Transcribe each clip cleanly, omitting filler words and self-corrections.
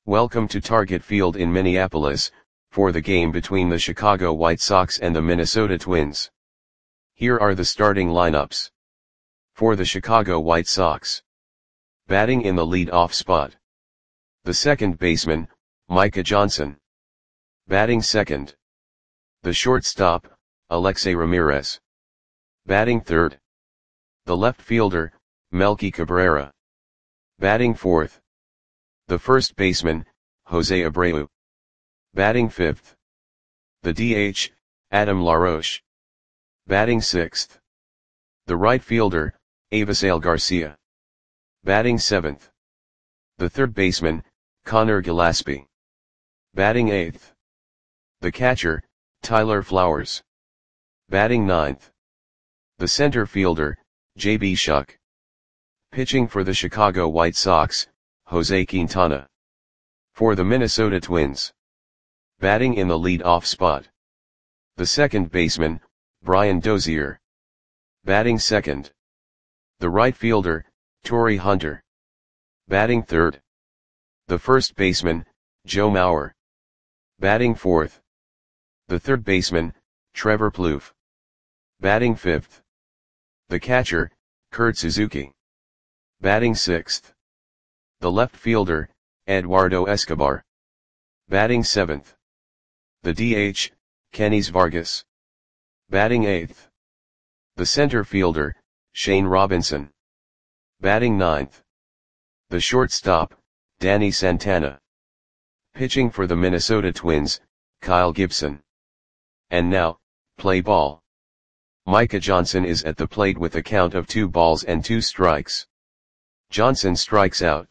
Welcome to Target Field in Minneapolis, for the game between the Chicago White Sox and the Minnesota Twins. Here are the starting lineups. For the Chicago White Sox. Batting in the lead-off spot. The second baseman, Micah Johnson. Batting second. The shortstop, Alexei Ramirez. Batting third. The left fielder, Melky Cabrera. Batting fourth. The first baseman, Jose Abreu. Batting fifth. The DH, Adam LaRoche. Batting sixth. The right fielder, Avisail Garcia. Batting seventh. The third baseman, Connor Gillaspie. Batting eighth. The catcher, Tyler Flowers. Batting ninth. The center fielder, J.B. Shuck. Pitching for the Chicago White Sox, Jose Quintana. For the Minnesota Twins. Batting in the lead-off spot. The second baseman, Brian Dozier. Batting second. The right fielder, Torii Hunter. Batting third. The first baseman, Joe Mauer. Batting fourth. The third baseman, Trevor Plouffe. Batting fifth. The catcher, Kurt Suzuki. Batting sixth. The left fielder, Eduardo Escobar. Batting seventh. The DH, Kenys Vargas. Batting eighth. The center fielder, Shane Robinson. Batting ninth. The shortstop, Danny Santana. Pitching for the Minnesota Twins, Kyle Gibson. And now, play ball. Micah Johnson is at the plate with a count of 2 balls and 2 strikes. Johnson strikes out.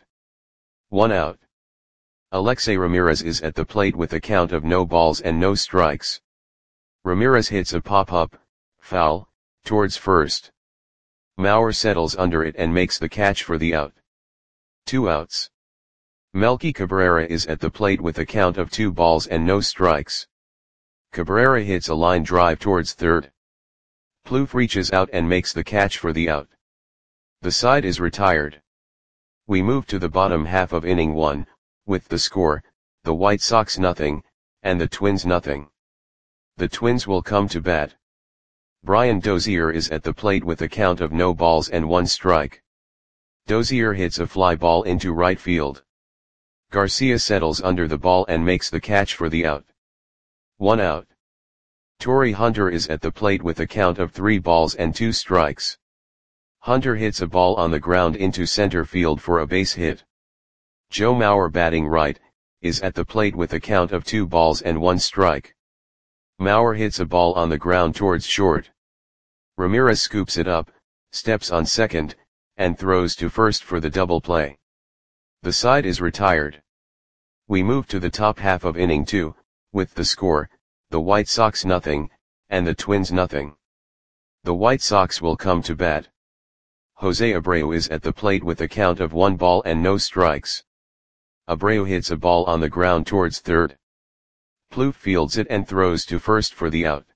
1 out. Alexei Ramirez is at the plate with a count of no balls and no strikes. Ramirez hits a pop-up, foul, towards first. Mauer settles under it and makes the catch for the out. 2 outs. Melky Cabrera is at the plate with a count of 2 balls and no strikes. Cabrera hits a line drive towards third. Plouffe reaches out and makes the catch for the out. The side is retired. We move to the bottom half of inning 1, with the score, the White Sox 0, and the Twins 0. The Twins will come to bat. Brian Dozier is at the plate with a count of no balls and 1 strike. Dozier hits a fly ball into right field. Garcia settles under the ball and makes the catch for the out. 1 out. Torii Hunter is at the plate with a count of 3 balls and 2 strikes. Hunter hits a ball on the ground into center field for a base hit. Joe Mauer, batting right, is at the plate with a count of 2 balls and 1 strike. Mauer hits a ball on the ground towards short. Ramirez scoops it up, steps on second, and throws to first for the double play. The side is retired. We move to the top half of inning 2, with the score, the White Sox 0, and the Twins 0. The White Sox will come to bat. Jose Abreu is at the plate with a count of 1 ball and no strikes. Abreu hits a ball on the ground towards third. Plouffe fields it and throws to first for the out.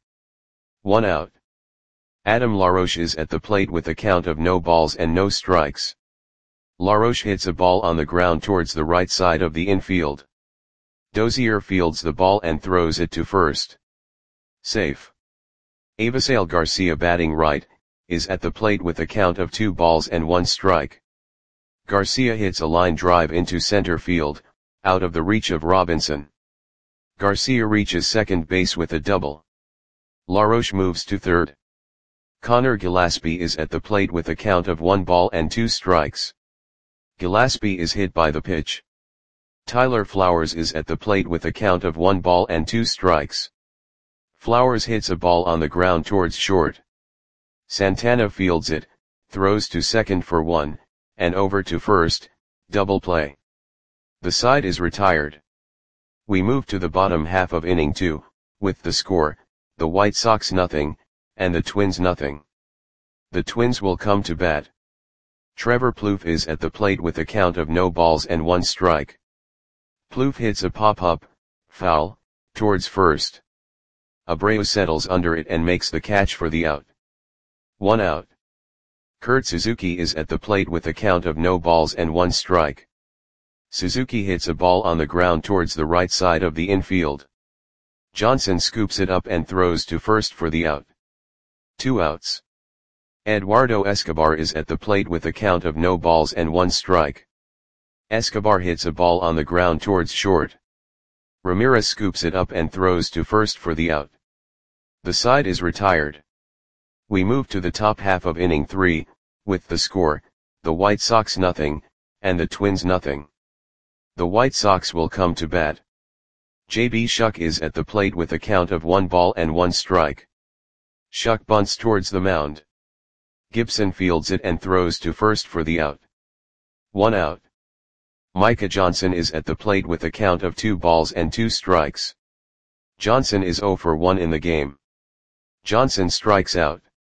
1 out. Adam LaRoche is at the plate with a count of no balls and no strikes. LaRoche hits a ball on the ground towards the right side of the infield. Dozier fields the ball and throws it to first. Safe. Avisail Garcia, batting right, is at the plate with a count of 2 balls and 1 strike. Garcia hits a line drive into center field, out of the reach of Robinson. Garcia reaches second base with a double. LaRoche moves to third. Connor Gillaspie is at the plate with a count of 1 ball and 2 strikes. Gillaspie is hit by the pitch. Tyler Flowers is at the plate with a count of 1 ball and 2 strikes. Flowers hits a ball on the ground towards short. Santana fields it, throws to second for 1, and over to first, double play. The side is retired. We move to the bottom half of inning 2, with the score, the White Sox 0, and the Twins 0. The Twins will come to bat. Trevor Plouffe is at the plate with a count of no balls and 1 strike. Plouffe hits a pop-up, foul, towards first. Abreu settles under it and makes the catch for the out. 1 out. Kurt Suzuki is at the plate with a count of no balls and 1 strike. Suzuki hits a ball on the ground towards the right side of the infield. Johnson scoops it up and throws to first for the out. 2 outs. Eduardo Escobar is at the plate with a count of no balls and 1 strike. Escobar hits a ball on the ground towards short. Ramirez scoops it up and throws to first for the out. The side is retired. We move to the top half of inning 3, with the score, the White Sox nothing, and the Twins nothing. The White Sox will come to bat. J.B. Shuck is at the plate with a count of 1 ball and 1 strike. Shuck bunts towards the mound. Gibson fields it and throws to first for the out. 1 out. Micah Johnson is at the plate with a count of 2 balls and 2 strikes. Johnson is 0 for 1 in the game. Johnson strikes out.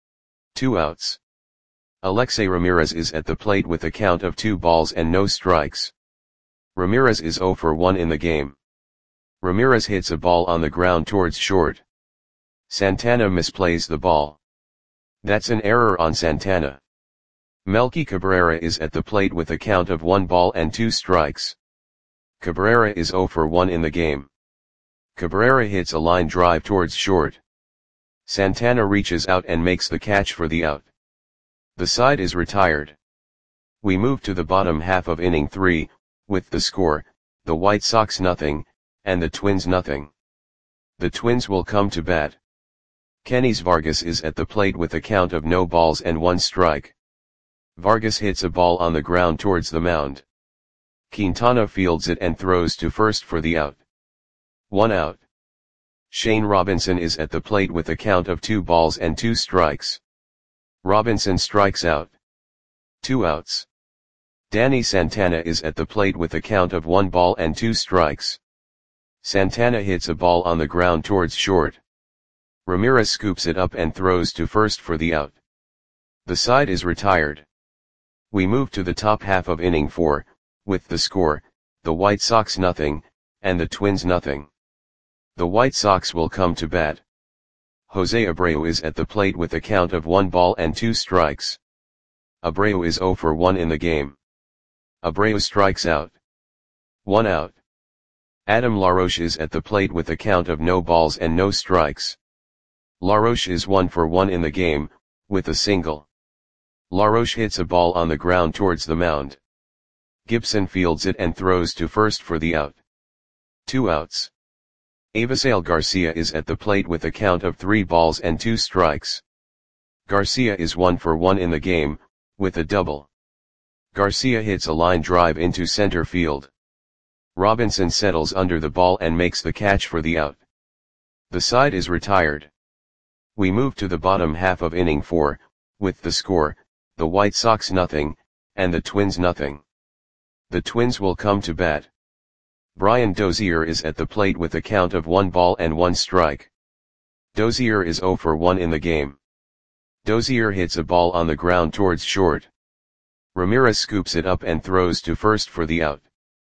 2 outs. Alexei Ramirez is at the plate with a count of 2 balls and no strikes. Ramirez is 0 for 1 in the game. Ramirez hits a ball on the ground towards short. Santana misplays the ball. That's an error on Santana. Melky Cabrera is at the plate with a count of 1 ball and 2 strikes. Cabrera is 0 for 1 in the game. Cabrera hits a line drive towards short. Santana reaches out and makes the catch for the out. The side is retired. We move to the bottom half of inning 3, with the score, the White Sox nothing, and the Twins nothing. The Twins will come to bat. Kenys Vargas is at the plate with a count of no balls and 1 strike. Vargas hits a ball on the ground towards the mound. Quintana fields it and throws to first for the out. 1 out. Shane Robinson is at the plate with a count of 2 balls and 2 strikes. Robinson strikes out. 2 outs. Danny Santana is at the plate with a count of 1 ball and 2 strikes. Santana hits a ball on the ground towards short. Ramirez scoops it up and throws to first for the out. The side is retired. We move to the top half of inning 4, with the score, the White Sox nothing, and the Twins nothing. The White Sox will come to bat. Jose Abreu is at the plate with a count of 1 ball and 2 strikes. Abreu is 0 for 1 in the game. Abreu strikes out. 1 out. Adam LaRoche is at the plate with a count of no balls and no strikes. LaRoche is 1 for 1 in the game, with a single. LaRoche hits a ball on the ground towards the mound. Gibson fields it and throws to first for the out. 2 outs. Avisail Garcia is at the plate with a count of 3 balls and 2 strikes. Garcia is 1 for 1 in the game, with a double. Garcia hits a line drive into center field. Robinson settles under the ball and makes the catch for the out. The side is retired. We move to the bottom half of inning 4, with the score, the White Sox nothing, and the Twins nothing. The Twins will come to bat. Brian Dozier is at the plate with a count of 1 ball and 1 strike. Dozier is 0 for 1 in the game. Dozier hits a ball on the ground towards short. Ramirez scoops it up and throws to first for the out.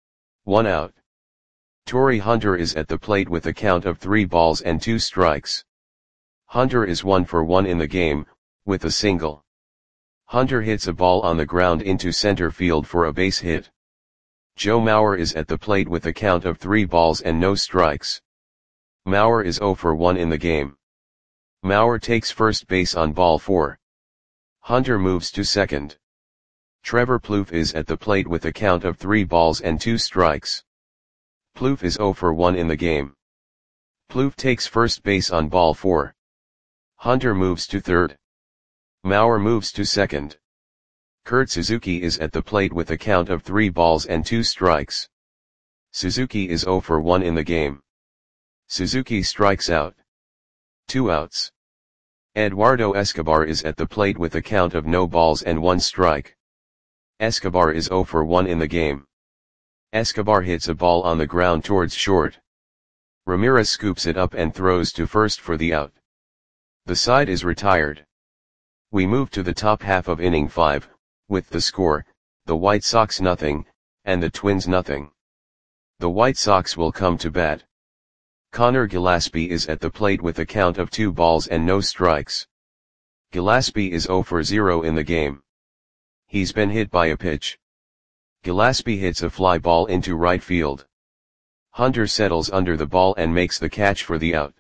1 out. Torrey Hunter is at the plate with a count of 3 balls and 2 strikes. Hunter is 1 for 1 in the game, with a single. Hunter hits a ball on the ground into center field for a base hit. Joe Mauer is at the plate with a count of 3 balls and no strikes. Mauer is 0 for 1 in the game. Mauer takes first base on ball 4. Hunter moves to second. Trevor Plouffe is at the plate with a count of 3 balls and 2 strikes. Plouffe is 0 for 1 in the game. Plouffe takes first base on ball 4. Hunter moves to third. Mauer moves to second. Kurt Suzuki is at the plate with a count of 3 balls and 2 strikes. Suzuki is 0 for 1 in the game. Suzuki strikes out. 2 outs. Eduardo Escobar is at the plate with a count of no balls and 1 strike. Escobar is 0 for 1 in the game. Escobar hits a ball on the ground towards short. Ramirez scoops it up and throws to first for the out. The side is retired. We move to the top half of inning 5, with the score, the White Sox nothing, and the Twins nothing. The White Sox will come to bat. Connor Gillaspie is at the plate with a count of 2 balls and no strikes. Gillaspie is 0 for 0 in the game. He's been hit by a pitch. Gillespie hits a fly ball into right field. Hunter settles under the ball and makes the catch for the out.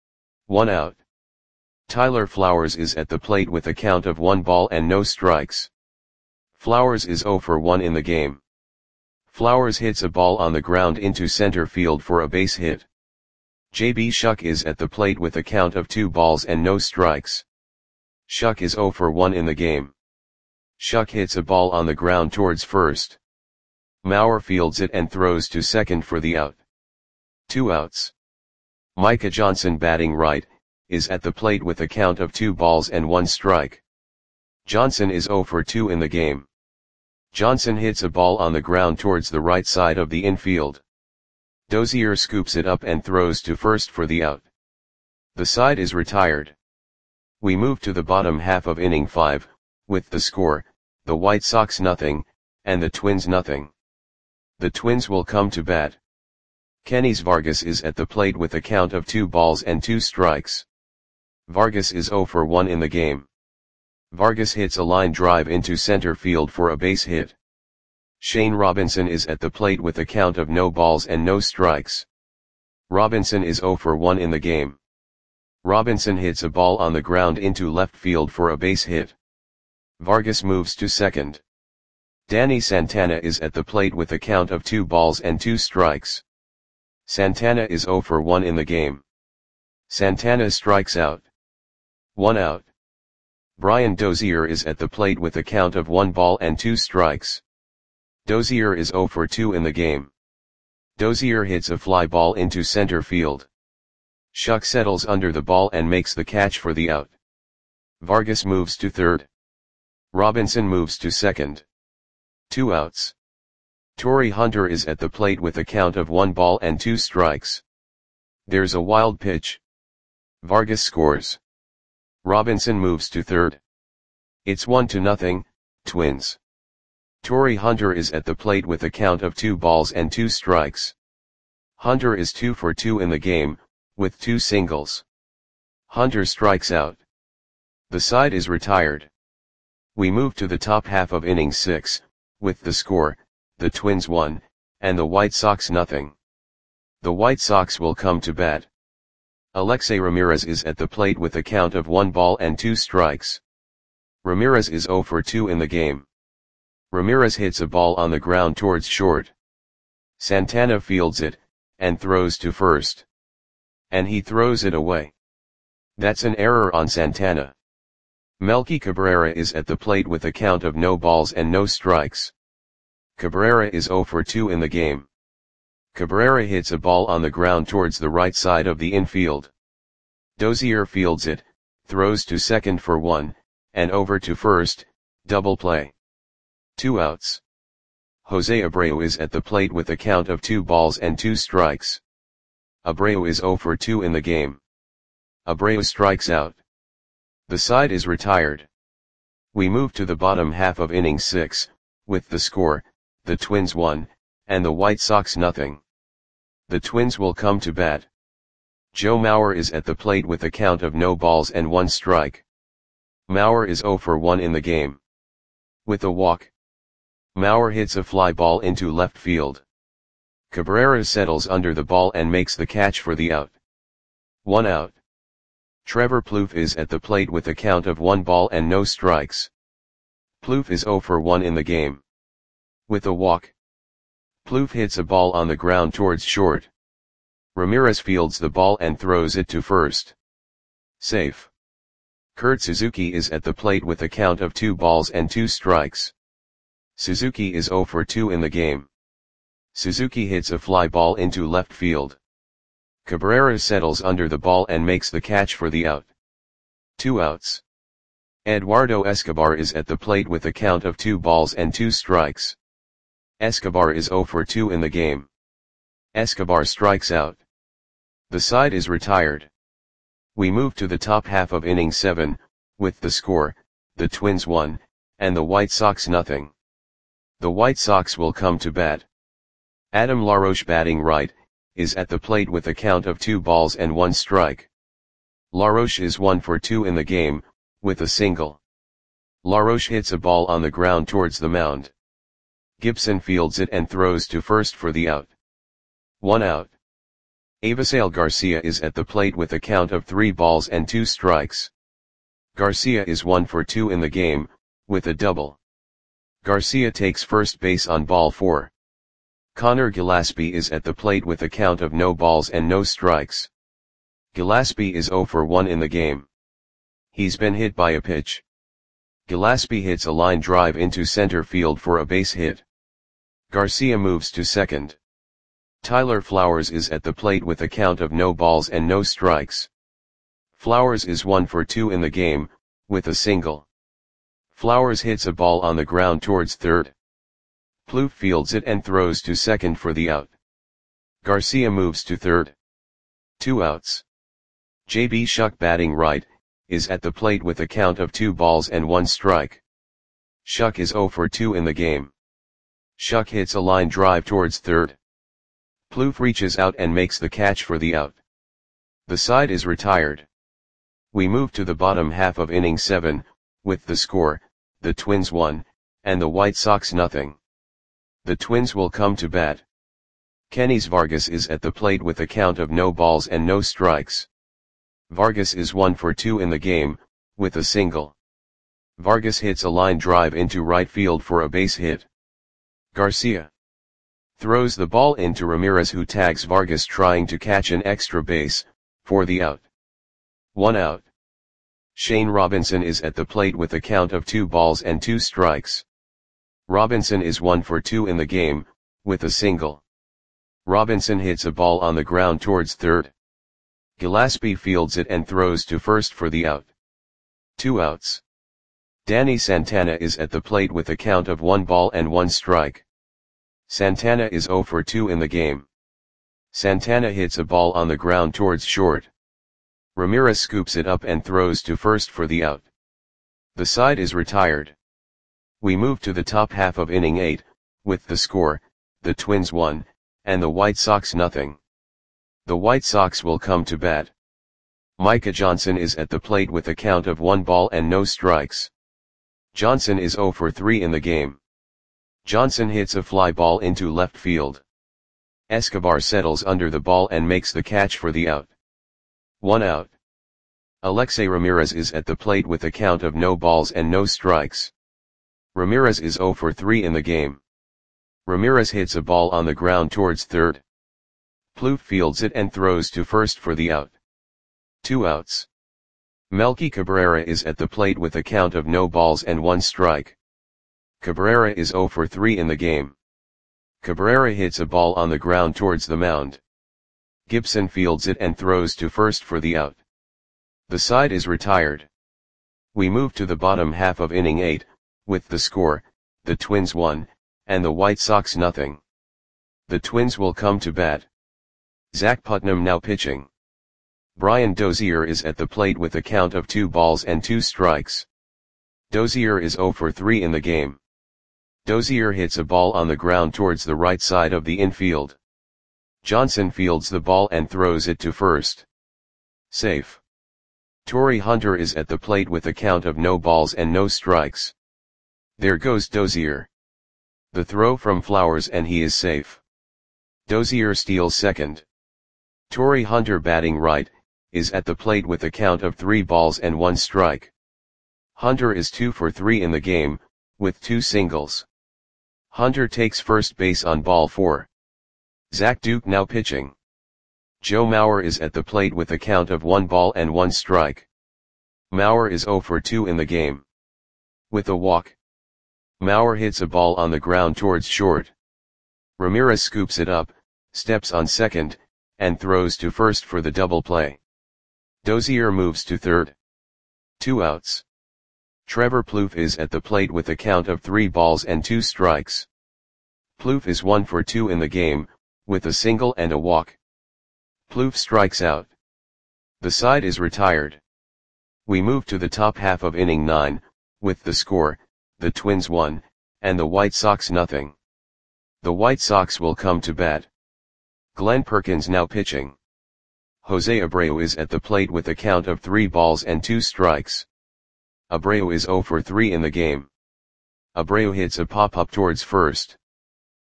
1 out. Tyler Flowers is at the plate with a count of 1 ball and no strikes. Flowers is 0 for 1 in the game. Flowers hits a ball on the ground into center field for a base hit. J.B. Shuck is at the plate with a count of 2 balls and no strikes. Shuck is 0 for 1 in the game. Shuck hits a ball on the ground towards first. Mauer fields it and throws to second for the out. 2 outs. Micah Johnson, batting right, is at the plate with a count of 2 balls and 1 strike. Johnson is 0 for 2 in the game. Johnson hits a ball on the ground towards the right side of the infield. Dozier scoops it up and throws to first for the out. The side is retired. We move to the bottom half of inning 5, with the score, the White Sox 0, and the Twins 0. The Twins will come to bat. Kenys Vargas is at the plate with a count of 2 balls and 2 strikes. Vargas is 0 for 1 in the game. Vargas hits a line drive into center field for a base hit. Shane Robinson is at the plate with a count of no balls and no strikes. Robinson is 0 for 1 in the game. Robinson hits a ball on the ground into left field for a base hit. Vargas moves to second. Danny Santana is at the plate with a count of 2 balls and 2 strikes. Santana is 0 for 1 in the game. Santana strikes out. 1 out. Brian Dozier is at the plate with a count of 1 ball and 2 strikes. Dozier is 0 for 2 in the game. Dozier hits a fly ball into center field. Shuck settles under the ball and makes the catch for the out. Vargas moves to third. Robinson moves to second. 2 outs. Torrey Hunter is at the plate with a count of 1 ball and 2 strikes. There's a wild pitch. Vargas scores. Robinson moves to third. It's 1-0, Twins. Torrey Hunter is at the plate with a count of 2 balls and 2 strikes. Hunter is 2 for 2 in the game, with 2 singles. Hunter strikes out. The side is retired. We move to the top half of inning 6, with the score, the Twins 1, and the White Sox 0. The White Sox will come to bat. Alexei Ramirez is at the plate with a count of 1 ball and 2 strikes. Ramirez is 0 for 2 in the game. Ramirez hits a ball on the ground towards short. Santana fields it, and throws to first. And he throws it away. That's an error on Santana. Melky Cabrera is at the plate with a count of no balls and no strikes. Cabrera is 0 for 2 in the game. Cabrera hits a ball on the ground towards the right side of the infield. Dozier fields it, throws to second for 1, and over to first, double play. 2 outs. Jose Abreu is at the plate with a count of 2 balls and 2 strikes. Abreu is 0 for 2 in the game. Abreu strikes out. The side is retired. We move to the bottom half of inning 6, with the score, the Twins 1, and the White Sox 0. The Twins will come to bat. Joe Mauer is at the plate with a count of no balls and 1 strike. Mauer is 0 for 1 in the game. With a walk. Mauer hits a fly ball into left field. Cabrera settles under the ball and makes the catch for the out. 1 out. Trevor Plouffe is at the plate with a count of 1 ball and no strikes. Plouffe is 0 for 1 in the game. With a walk. Plouffe hits a ball on the ground towards short. Ramirez fields the ball and throws it to first. Safe. Kurt Suzuki is at the plate with a count of 2 balls and 2 strikes. Suzuki is 0 for 2 in the game. Suzuki hits a fly ball into left field. Cabrera settles under the ball and makes the catch for the out. 2 outs. Eduardo Escobar is at the plate with a count of 2 balls and 2 strikes. Escobar is 0 for 2 in the game. Escobar strikes out. The side is retired. We move to the top half of inning 7, with the score, the Twins 1, and the White Sox 0. The White Sox will come to bat. Adam LaRoche, batting right, is at the plate with a count of 2 balls and 1 strike. LaRoche is 1 for 2 in the game, with a single. LaRoche hits a ball on the ground towards the mound. Gibson fields it and throws to first for the out. 1 out. Avisail Garcia is at the plate with a count of 3 balls and 2 strikes. Garcia is 1 for 2 in the game, with a double. Garcia takes first base on ball 4. Connor Gillaspie is at the plate with a count of no balls and no strikes. Gillaspie is 0 for 1 in the game. He's been hit by a pitch. Gillaspie hits a line drive into center field for a base hit. Garcia moves to second. Tyler Flowers is at the plate with a count of no balls and no strikes. Flowers is 1 for 2 in the game, with a single. Flowers hits a ball on the ground towards third. Plouffe fields it and throws to second for the out. Garcia moves to third. 2 outs. J.B. Shuck batting right, is at the plate with a count of 2 balls and 1 strike. Shuck is 0 for 2 in the game. Shuck hits a line drive towards third. Plouffe reaches out and makes the catch for the out. The side is retired. We move to the bottom half of inning 7, with the score, the Twins 1, and the White Sox nothing. The Twins will come to bat. Kenys Vargas is at the plate with a count of no balls and no strikes. Vargas is 1 for 2 in the game, with a single. Vargas hits a line drive into right field for a base hit. Garcia throws the ball into Ramirez, who tags Vargas trying to catch an extra base, for the out. 1 out. Shane Robinson is at the plate with a count of 2 balls and 2 strikes. Robinson is 1 for 2 in the game, with a single. Robinson hits a ball on the ground towards third. Gillaspie fields it and throws to first for the out. 2 outs. Danny Santana is at the plate with a count of 1 ball and 1 strike. Santana is 0 for 2 in the game. Santana hits a ball on the ground towards short. Ramirez scoops it up and throws to first for the out. The side is retired. We move to the top half of inning 8, with the score, the Twins 1, and the White Sox nothing. The White Sox will come to bat. Micah Johnson is at the plate with a count of 1 ball and no strikes. Johnson is 0 for 3 in the game. Johnson hits a fly ball into left field. Escobar settles under the ball and makes the catch for the out. 1 out. Alexei Ramirez is at the plate with a count of no balls and no strikes. Ramirez is 0 for 3 in the game. Ramirez hits a ball on the ground towards third. Plouffe fields it and throws to first for the out. 2 outs. Melky Cabrera is at the plate with a count of no balls and 1 strike. Cabrera is 0 for 3 in the game. Cabrera hits a ball on the ground towards the mound. Gibson fields it and throws to first for the out. The side is retired. We move to the bottom half of inning 8, with the score, the Twins 1, and the White Sox nothing. The Twins will come to bat. Zach Putnam now pitching. Brian Dozier is at the plate with a count of 2 balls and 2 strikes. Dozier is 0 for 3 in the game. Dozier hits a ball on the ground towards the right side of the infield. Johnson fields the ball and throws it to first. Safe. Torrey Hunter is at the plate with a count of no balls and no strikes. There goes Dozier. The throw from Flowers and he is safe. Dozier steals second. Torrey Hunter batting right, is at the plate with a count of 3 balls and 1 strike. Hunter is 2 for 3 in the game, with 2 singles. Hunter takes first base on ball 4. Zach Duke now pitching. Joe Mauer is at the plate with a count of 1 ball and 1 strike. Mauer is 0 for 2 in the game. With a walk. Mauer hits a ball on the ground towards short. Ramirez scoops it up, steps on second, and throws to first for the double play. Dozier moves to third. 2 outs. Trevor Plouffe is at the plate with a count of 3 balls and 2 strikes. Plouffe is 1 for 2 in the game, with a single and a walk. Plouffe strikes out. The side is retired. We move to the top half of inning 9, with the score, the Twins 1, and the White Sox nothing. The White Sox will come to bat. Glenn Perkins now pitching. Jose Abreu is at the plate with a count of 3 balls and 2 strikes. Abreu is 0 for 3 in the game. Abreu hits a pop-up towards first.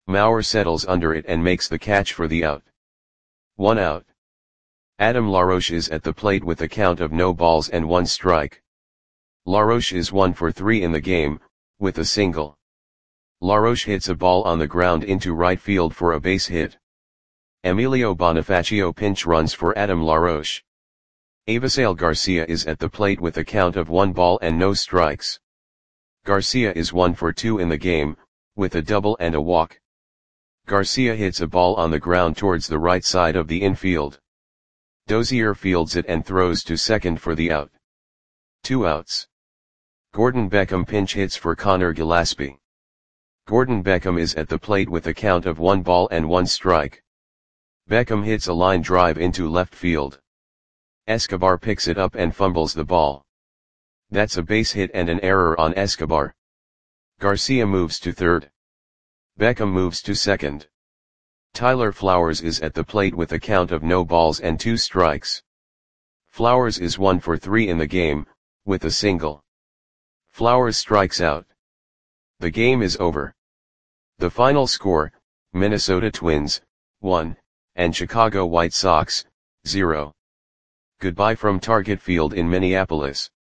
Mauer settles under it and makes the catch for the out. 1 out. Adam LaRoche is at the plate with a count of no balls and 1 strike. LaRoche is 1 for 3 in the game, with a single. LaRoche hits a ball on the ground into right field for a base hit. Emilio Bonifacio pinch runs for Adam LaRoche. Avisail Garcia is at the plate with a count of 1 ball and no strikes. Garcia is 1 for 2 in the game, with a double and a walk. Garcia hits a ball on the ground towards the right side of the infield. Dozier fields it and throws to second for the out. 2 outs. Gordon Beckham pinch hits for Connor Gillaspie. Gordon Beckham is at the plate with a count of 1 ball and 1 strike. Beckham hits a line drive into left field. Escobar picks it up and fumbles the ball. That's a base hit and an error on Escobar. Garcia moves to third. Beckham moves to second. Tyler Flowers is at the plate with a count of no balls and 2 strikes. Flowers is 1 for 3 in the game, with a single. Flowers strikes out. The game is over. The final score, Minnesota Twins, 1, and Chicago White Sox, 0. Goodbye from Target Field in Minneapolis.